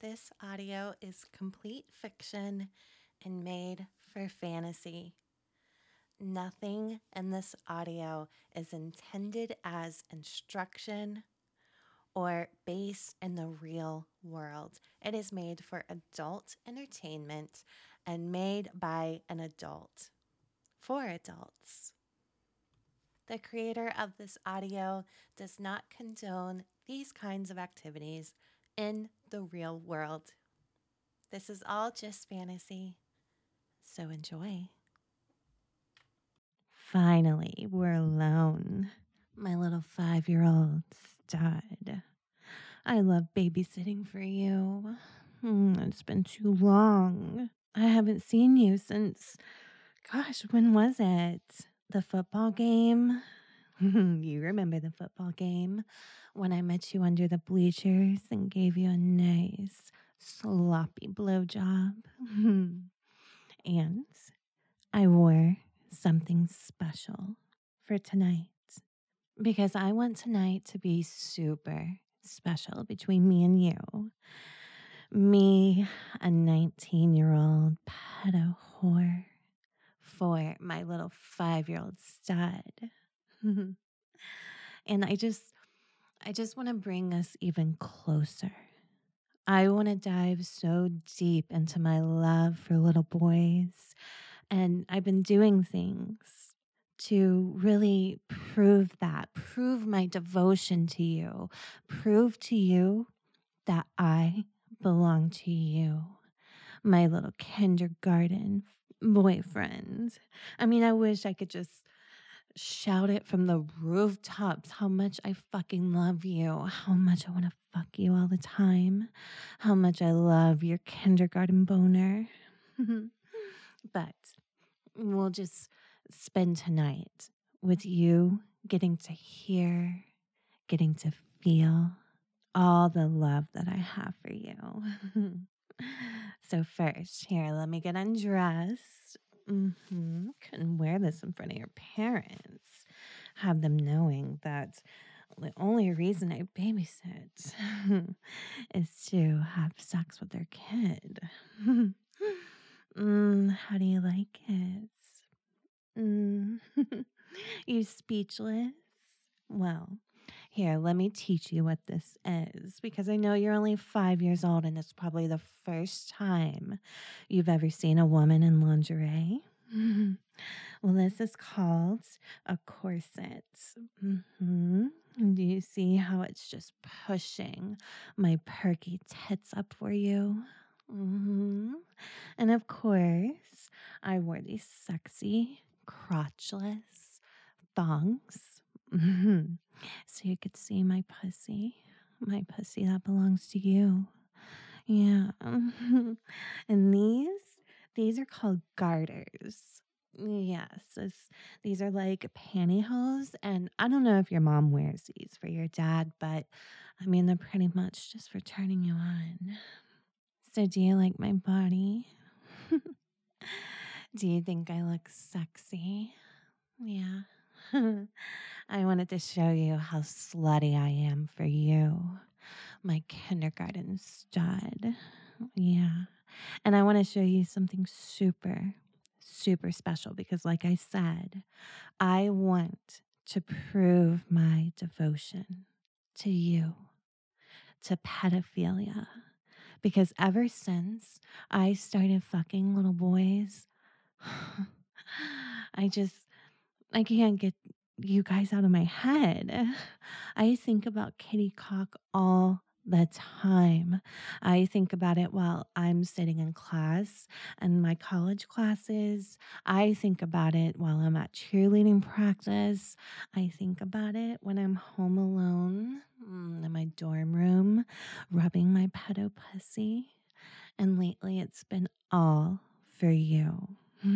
This audio is complete fiction and made for fantasy. Nothing in this audio is intended as instruction or based in the real world. It is made for adult entertainment and made by an adult for adults. The creator of this audio does not condone these kinds of activities in the real world. This is all just fantasy, so enjoy. Finally, we're alone. My little 5-year-old stud. I love babysitting for you. It's been too long. I haven't seen you since, gosh, when was it? The football game? You remember the football game when I met you under the bleachers and gave you a nice sloppy blowjob? And I wore something special for tonight because I want tonight to be super special between me and you. Me, a 19-year-old pedo whore, for my little 5-year-old stud. And I just want to bring us even closer. I want to dive so deep into my love for little boys. And I've been doing things to really prove my devotion to you, prove to you that I belong to you, my little kindergarten boyfriend. I mean, I wish I could just shout it from the rooftops how much I fucking love you, how much I want to fuck you all the time, how much I love your kindergarten boner. But we'll just spend tonight with you getting to hear, getting to feel all the love that I have for you. So first, here, let me get undressed. Couldn't wear this in front of your parents. Have them knowing that the only reason I babysit is to have sex with their kid. How do you like it? You speechless? Well, here, let me teach you what this is because I know you're only 5 years old and it's probably the first time you've ever seen a woman in lingerie. Well, this is called a corset. Do you see how it's just pushing my perky tits up for you? And of course, I wore these sexy, crotchless thongs. So you could see my pussy that belongs to you. Yeah. And these are called garters. Yes, these are like pantyhose. And I don't know if your mom wears these for your dad, but I mean, they're pretty much just for turning you on. So do you like my body? Do you think I look sexy? Yeah. I wanted to show you how slutty I am for you, my kindergarten stud. Yeah. And I want to show you something super, super special because, like I said, I want to prove my devotion to you, to pedophilia. Because ever since I started fucking little boys, I just I can't get you guys out of my head. I think about kitty cock all the time. I think about it while I'm sitting in class and my college classes. I think about it while I'm at cheerleading practice. I think about it when I'm home alone in my dorm room, rubbing my pedo pussy. And lately it's been all for you.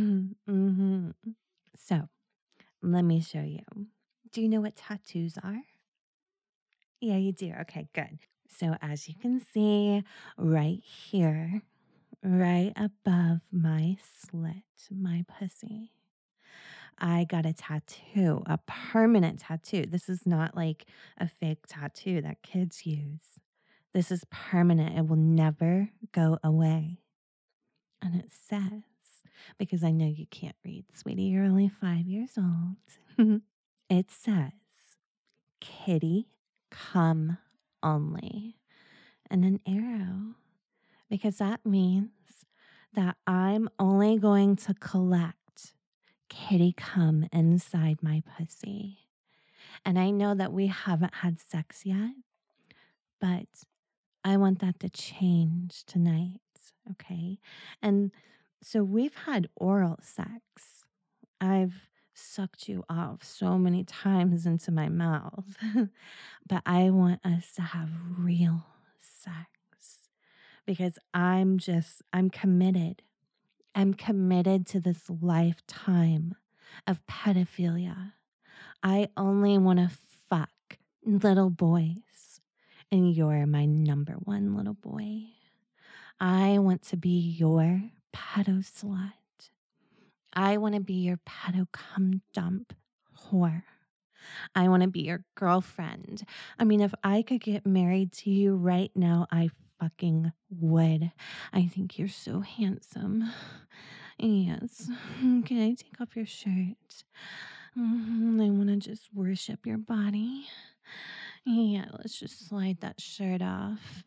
So, let me show you. Do you know what tattoos are? Yeah, you do. Okay, good. So as you can see right here, right above my slit, my pussy, I got a tattoo, a permanent tattoo. This is not like a fake tattoo that kids use. This is permanent. It will never go away. And it says, because I know you can't read, sweetie, you're only 5 years old. It says, kitty, come only. And an arrow, because that means that I'm only going to collect kitty cum inside my pussy. And I know that we haven't had sex yet, but I want that to change tonight. Okay. And so we've had oral sex. I've sucked you off so many times into my mouth, but I want us to have real sex because I'm committed. I'm committed to this lifetime of pedophilia. I only want to fuck little boys, and you're my number one little boy. I want to be your pedo slut. I want to be your pedo cum dump whore. I want to be your girlfriend. I mean, if I could get married to you right now, I fucking would. I think you're so handsome. Yes. Can I take off your shirt? I want to just worship your body. Yeah, let's just slide that shirt off.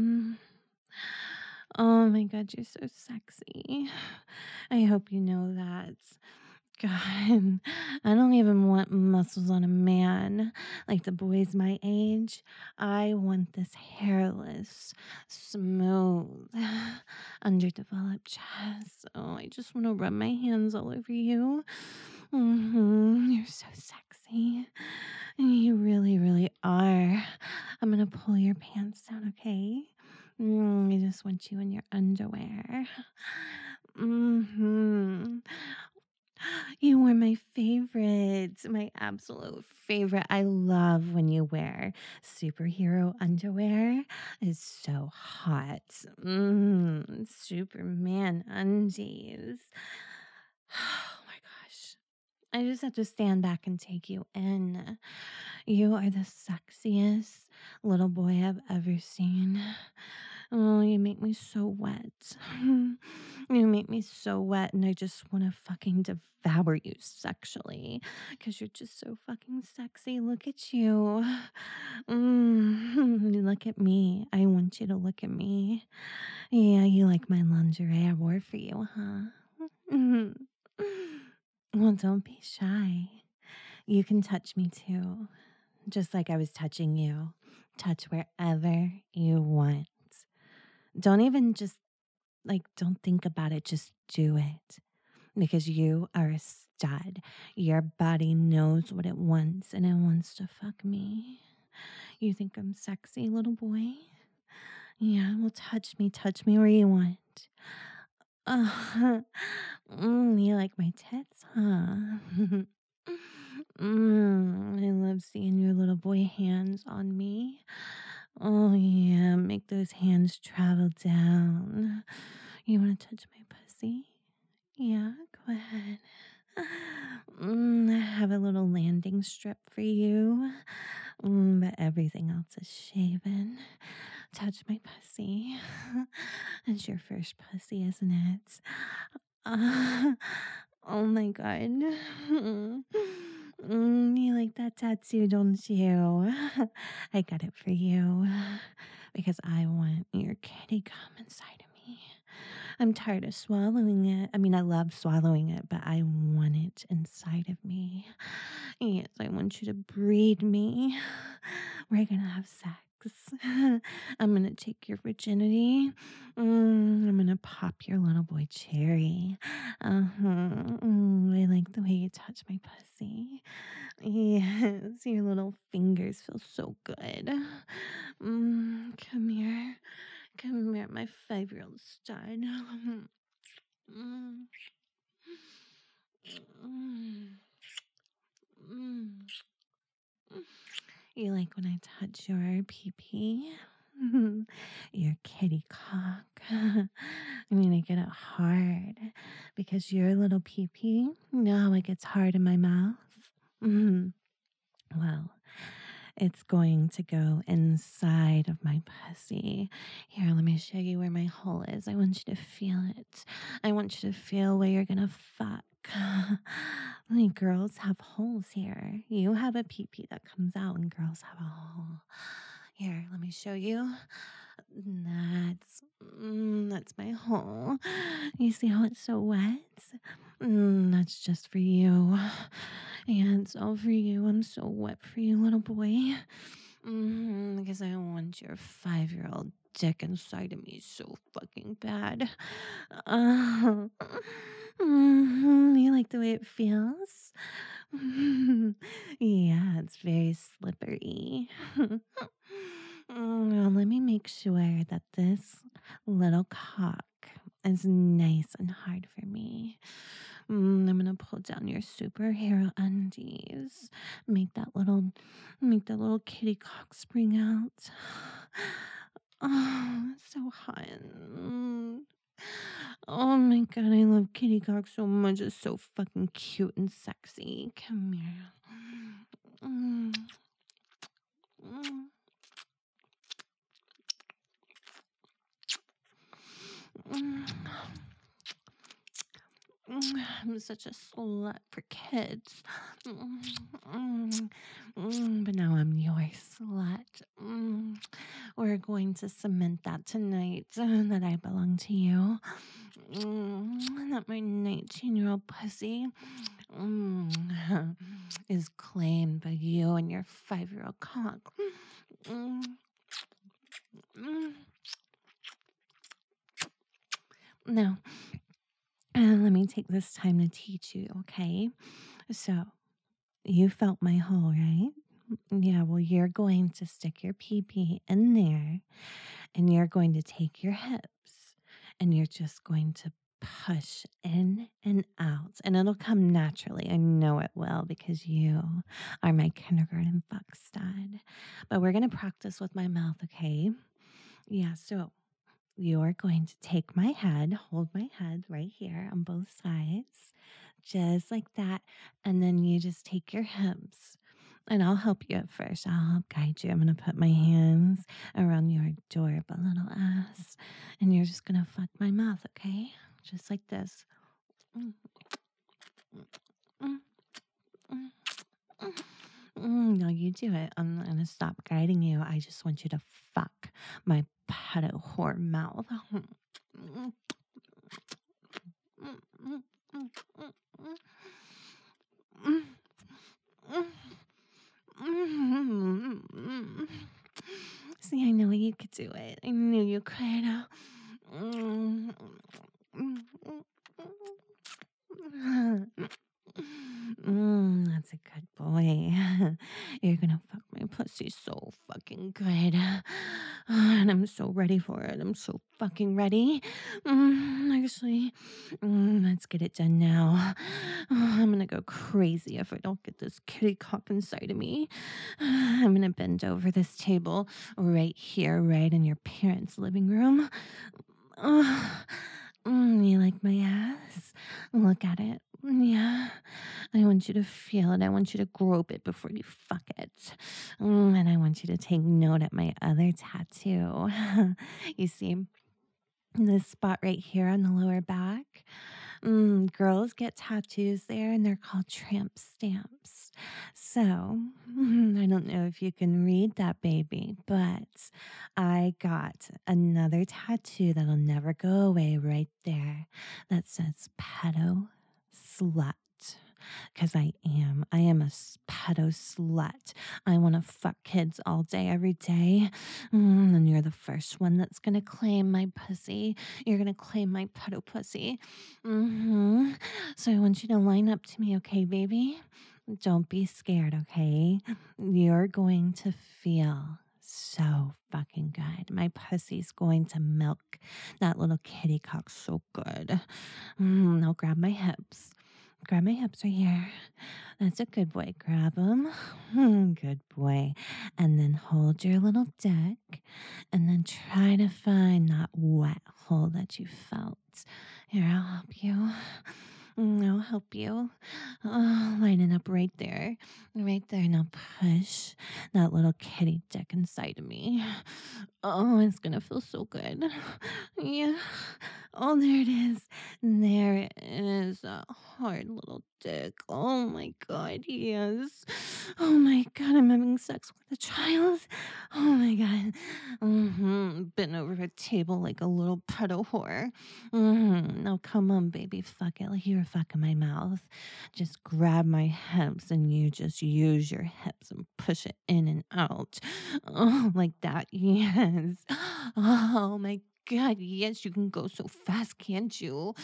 Oh my God, you're so sexy. I hope you know that. God, I don't even want muscles on a man like the boys my age. I want this hairless, smooth, underdeveloped chest. Oh, I just want to rub my hands all over you. You're so sexy. You really, really are. I'm going to pull your pants down, okay? I just want you in your underwear. You were my favorite, my absolute favorite. I love when you wear superhero underwear. It's so hot. Superman undies. Oh my gosh. I just have to stand back and take you in. You are the sexiest little boy I've ever seen. Oh, you make me so wet. You make me so wet, and I just want to fucking devour you sexually because you're just so fucking sexy. Look at you. Look at me. I want you to look at me. Yeah, you like my lingerie I wore for you, huh? Well, don't be shy. You can touch me too, just like I was touching you. Touch wherever you want. Don't even just don't think about it. Just do it because you are a stud. Your body knows what it wants and it wants to fuck me. You think I'm sexy, little boy? Yeah, well, touch me where you want. Uh, you like my tits, huh? I love seeing your little boy hands on me. Oh, yeah, make those hands travel down. You want to touch my pussy? Yeah, go ahead. I have a little landing strip for you, but everything else is shaven. Touch my pussy. It's your first pussy, isn't it? Oh my God. You like that tattoo, don't you? I got it for you because I want your kitty cum inside of me. I'm tired of swallowing it. I mean, I love swallowing it, but I want it inside of me. Yes, I want you to breed me. We're going to have sex. I'm going to take your virginity. I'm going to pop your little boy cherry. I like the way you touch my pussy. Yes, your little fingers feel so good. Come here. Come here, my 5-year-old stud. Mm. Mm. Mm. You like when I touch your pee-pee? Your kitty cock. I mean, I get it hard because your little pee-pee, you know how it gets hard in my mouth? Well, It's going to go inside of my pussy. Here, let me show you where my hole is. I want you to feel it. I want you to feel where you're gonna fuck. Like girls have holes here. You have a pee pee that comes out, and girls have a hole. Here, let me show you. That's my hole. You see how it's so wet? That's just for you. And it's all for you. I'm so wet for you, little boy. Because I want your 5-year-old dick inside of me so fucking bad. Uh, you like the way it feels? Yeah, it's very slippery. Well, let me make sure that this little cock is nice and hard for me. I'm gonna pull down your superhero undies. Make that little kitty cock spring out. Oh, it's so hot. Oh my god, I love kitty cock so much. It's so fucking cute and sexy. Come here. Mm, mm, mm. I'm such a slut for kids. But now I'm your slut. We're going to cement that tonight that I belong to you. That my 19-year-old pussy is claimed by you and your 5-year-old cock. Mm, mm. Now, let me take this time to teach you, okay? So, you felt my hole, right? Yeah, well, you're going to stick your pee pee in there and you're going to take your hips and you're just going to push in and out. And it'll come naturally. I know it will because you are my kindergarten fuck stud. But we're going to practice with my mouth, okay? Yeah, so you're going to take my head, hold my head right here on both sides, just like that. And then you just take your hips. And I'll help you at first. I'll help guide you. I'm going to put my hands around your adorable little ass. And you're just going to fuck my mouth, okay? Just like this. Mm, mm, mm, mm. No, you do it. I'm not going to stop guiding you. I just want you to fuck my pedo whore mouth. See, I know you could do it. I knew you could. That's a good boy. You're gonna fuck my pussy so fucking good. And I'm so ready for it. I'm so fucking ready. Actually, let's get it done now. I'm gonna go crazy if I don't get this kitty cock inside of me. I'm gonna bend over this table right here, right in your parents' living room. You like my ass? Look at it. Yeah. I want you to feel it. I want you to grope it before you fuck it. And I want you to take note at my other tattoo. You see this spot right here on the lower back? Girls get tattoos there and they're called tramp stamps. So, I don't know if you can read that, baby, but I got another tattoo that'll never go away right there that says pedo slut. Because I am. I am a pedo slut. I want to fuck kids all day, every day. And you're the first one that's going to claim my pussy. You're going to claim my pedo pussy. So I want you to line up to me, okay, baby? Don't be scared, okay? You're going to feel so fucking good. My pussy's going to milk that little kitty cock so good. Now grab my hips. Grab my hips right here. That's a good boy. Grab them. Good boy. And then hold your little dick. And then try to find that wet hole that you felt. Here, I'll help you. I'll help you. Oh, line it up right there. Right there. Now push that little kitty dick inside of me. Oh, it's gonna feel so good. Yeah. Oh, there it is. There it is. A hard little dick. Oh my God, yes. Oh my God, I'm having sex with a child. Oh my God. Bent over a table like a little pedo whore. Now come on, baby. Fuck it like you were fucking my mouth. Just grab my hips and you just use your hips and push it in and out. Oh, like that. Yes. Oh my God, yes, you can go so fast, can't you?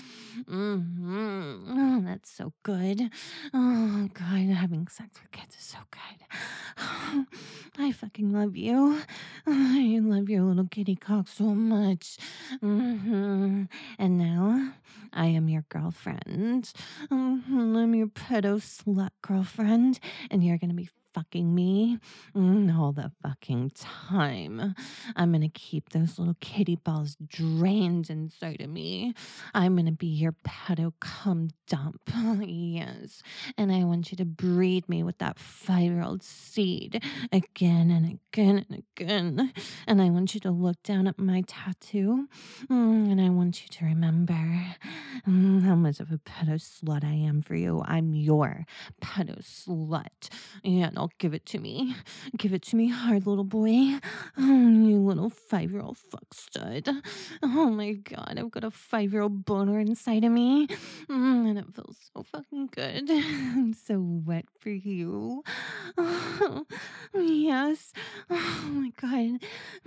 Oh, that's so good. Oh God, having sex with kids is so good. I fucking love you. I love your little kitty cock so much. And now I am your girlfriend. I'm your pedo slut girlfriend, and you're gonna be fucking me all the fucking time. I'm gonna keep those little kitty balls drained inside of me. I'm gonna be your pedo cum dump. Yes. And I want you to breed me with that 5-year-old seed again and again and again. And I want you to look down at my tattoo. And I want you to remember how much of a pedo slut I am for you. I'm your pedo slut. Yeah, now give it to me. Give it to me hard, little boy. Oh, you little 5-year-old fuck stud. Oh my God, I've got a 5-year-old boner inside of me. And it feels so fucking good. I'm so wet for you. Oh, yes. Oh my God.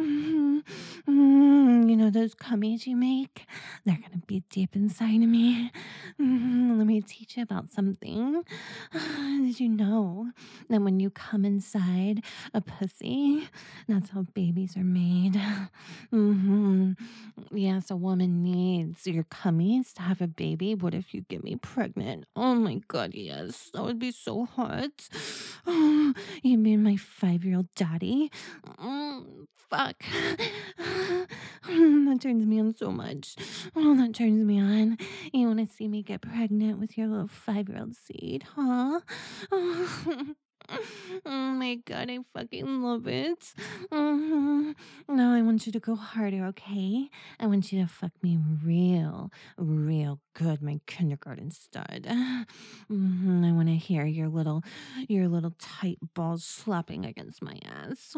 You know those cummies you make? They're going to be deep inside of me. Let me teach you about something. Did you know that when you come inside a pussy, that's how babies are made? Yes, a woman needs your cummies to have a baby. What if you get me pregnant? Oh my God, yes. That would be so hot. Oh, you mean my 5-year-old daddy? Fuck. That turns me on so much. Oh, that turns me on. You want to see me get pregnant with your little 5-year-old seed, huh? Oh my God, I fucking love it. Now I want you to go harder, okay? I want you to fuck me real good, my kindergarten stud. I want to hear your little tight balls slapping against my ass.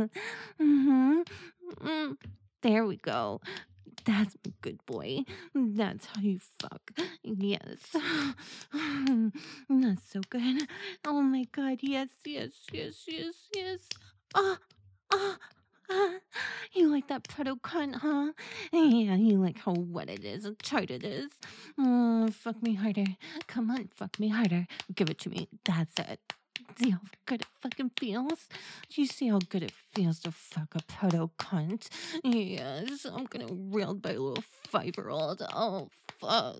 There we go. That's a good boy. That's how you fuck. Yes. That's so good. Oh my God. Yes, yes, yes, yes, yes. Ah, ah, ah. You like that pedo cunt, huh? Yeah, you like how wet it is, how tight it is. Fuck me harder. Come on, fuck me harder. Give it to me. That's it. See how good it fucking feels? Do you see how good it feels to fuck a pedo cunt? Yes, I'm getting railed by a little 5-year-old. Oh, fuck.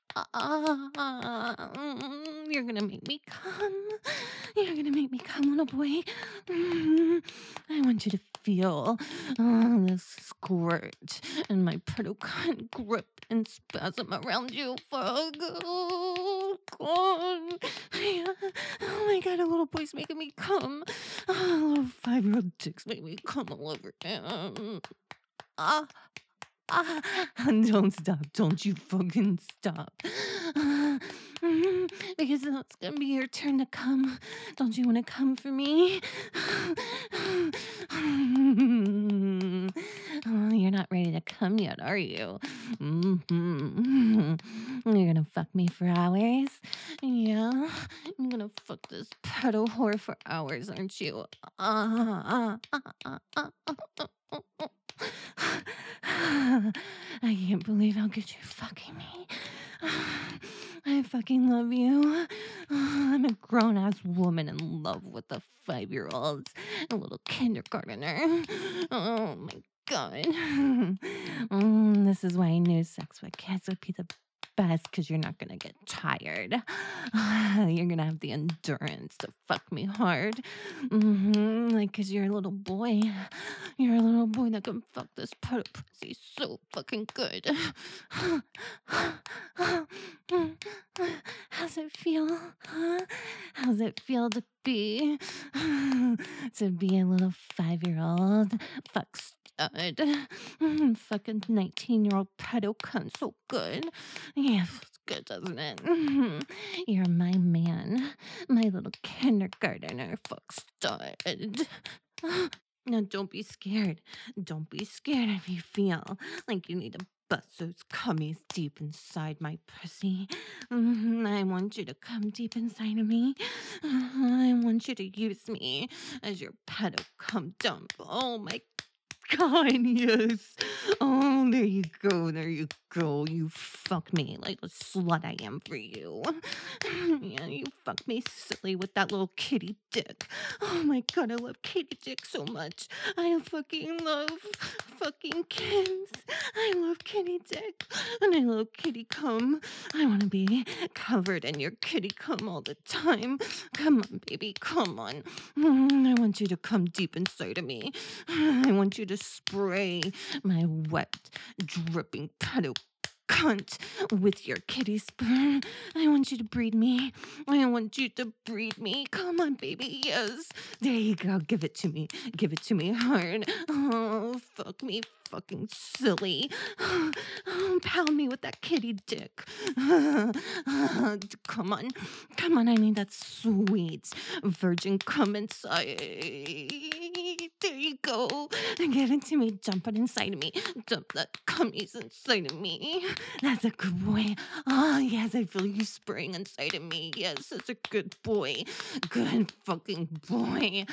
You're gonna make me come. You're gonna make me come, little boy. I want you to feel the squirt and my pedo cunt grip and spasm around you. Fuck. Oh, God. Oh my God, a little boy's making me come. A little 5-year-old dick's making me come all over him. Ah. Don't stop. Don't you fucking stop. Because it's gonna be your turn to come. Don't you want to come for me? Oh, you're not ready to come yet, are you? You're gonna fuck me for hours? Yeah, I'm gonna fuck this pedo whore for hours, aren't you? I can't believe how good you're fucking me. I fucking love you. I'm a grown ass woman in love with a 5-year-old, a little kindergartner. Oh my God. This is why I knew sex with kids would be the best because you're not gonna get tired. You're gonna have the endurance to fuck me hard. Like, cause you're a little boy. You're a little boy that can fuck this pussy so fucking good. How's it feel? Huh? How's it feel to be to be a little 5-year-old fuck stud? Fucking 19-year-old pedo cunt so good. Yeah, feels good, doesn't it? You're my man, my little kindergartner fuck stud. No, don't be scared. Don't be scared if you feel like you need to bust those cummies deep inside my pussy. I want you to come deep inside of me. I want you to use me as your pedo cum dump. Oh my God, yes. Oh, there you go. There you go. You fuck me like a slut I am for you. Yeah, you fuck me silly with that little kitty dick. Oh my God, I love kitty dick so much. I fucking love fucking kids. I love kitty dick. And I love kitty cum. I want to be covered in your kitty cum all the time. Come on, baby. Come on. I want you to come deep inside of me. I want you to spray my wet, dripping pedo cunt with your kitty sperm. I want you to breed me. I want you to breed me. Come on, baby. Yes. There you go. Give it to me. Give it to me hard. Oh, fuck me fucking silly. Pound me with that kitty dick. Come on. Come on. I need that sweet virgin cum inside. There you go. Give it to me. Dump it inside of me. Dump that cummies inside of me. That's a good boy. Oh, yes, I feel you spraying inside of me. Yes, that's a good boy. Good fucking boy.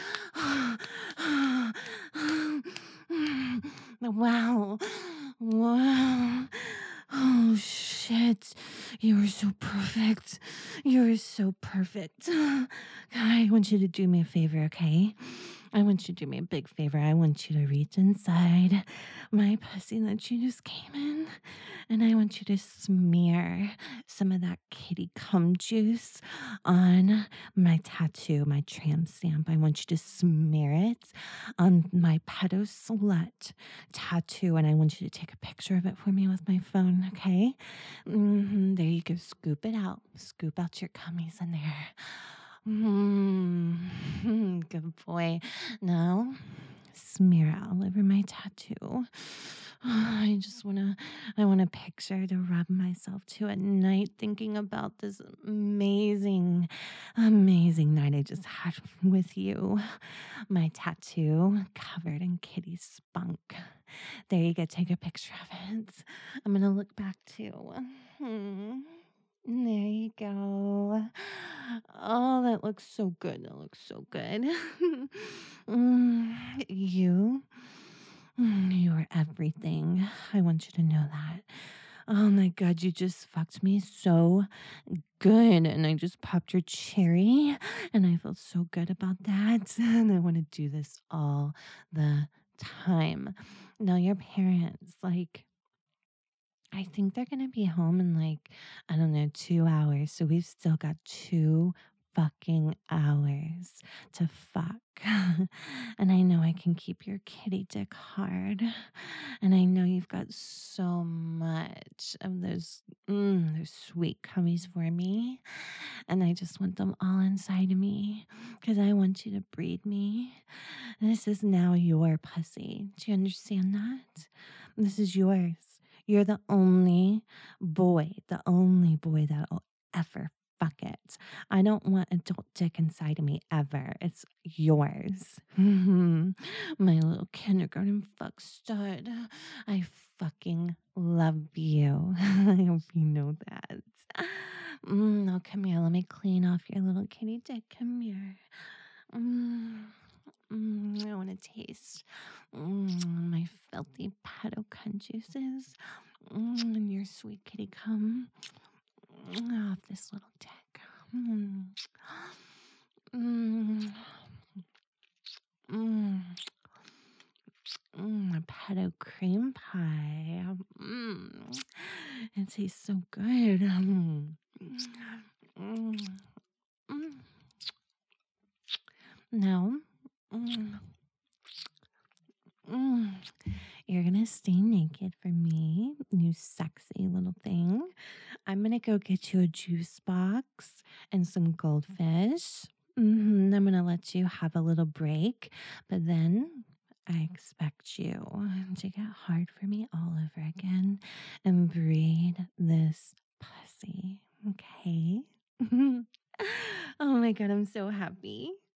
Wow. Wow. Oh, shit. You are so perfect. You are so perfect. I want you to do me a favor, okay? I want you to do me a big favor. I want you to reach inside my pussy that you just came in, and I want you to smear some of that kitty cum juice on my tattoo, my tramp stamp. I want you to smear it on my pedo slut tattoo, and I want you to take a picture of it for me with my phone, okay? There you go. Scoop it out. Scoop out your cummies in there. Good boy. Now, smear it all over my tattoo. I want a picture to rub myself to at night, thinking about this amazing, amazing night I just had with you. My tattoo covered in kitty spunk. There you go. Take a picture of it. I'm going to look back too. There you go. Oh, that looks so good. That looks so good. You, you are everything. I want you to know that. Oh my God, you just fucked me so good. And I just popped your cherry. And I feel so good about that. And I want to do this all the time. Now, your parents, like, I think they're going to be home in like, I don't know, 2 hours. So we've still got 2 fucking hours to fuck. And I know I can keep your kitty dick hard. And I know you've got so much of those sweet cummies for me. And I just want them all inside of me because I want you to breed me. This is now your pussy. Do you understand that? This is yours. You're the only boy that'll ever fuck it. I don't want adult dick inside of me ever. It's yours. My little kindergarten fuck stud. I fucking love you. I hope you know that. Now come here. Let me clean off your little kitty dick. Come here. I want to taste my filthy pedo cunt juices and your sweet kitty cum off this little dick. A pedo cream pie. it tastes so good. Mm, mm. Now, mm, mm, you're gonna stay naked for me, you sexy little thing. I'm gonna go get you a juice box and some goldfish. I'm gonna let you have a little break, but then I expect you to get hard for me all over again and breed this pussy. Okay? Oh my god, I'm so happy.